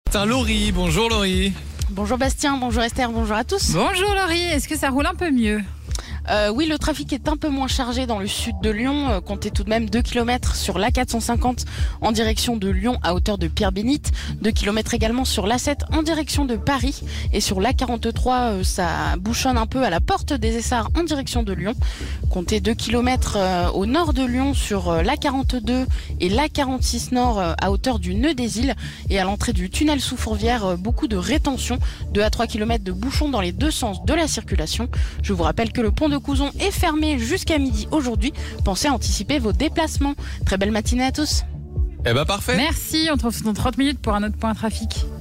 C'est Laurie, bonjour Laurie. Bonjour Bastien, bonjour Esther, bonjour à tous. Bonjour Laurie, est-ce que ça roule un peu mieux ? Oui, le trafic est un peu moins chargé dans le sud de Lyon. Comptez tout de même 2 km sur l'A450 en direction de Lyon à hauteur de Pierre-Bénite. 2 km également sur l'A7 en direction de Paris. Et sur l'A43, ça bouchonne un peu à la porte des Essarts en direction de Lyon. Comptez 2 km au nord de Lyon sur l'A42 et l'A46 nord à hauteur du nœud des îles. Et à l'entrée du tunnel sous Fourvière, beaucoup de rétention. 2 à 3 km de bouchons dans les deux sens de la circulation. Je vous rappelle que le pont de Couzon est fermé jusqu'à midi aujourd'hui. Pensez à anticiper vos déplacements. Très belle matinée à tous. Eh ben parfait. Merci, on te retrouve dans 30 minutes pour un autre point trafic.